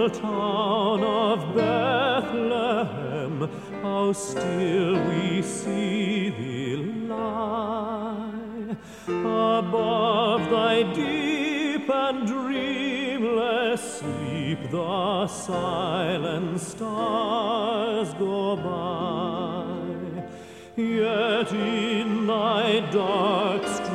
little town of Bethlehem, how still we see thee lie. Above thy deep and dreamless sleep the silent stars go by. Yet in thy dark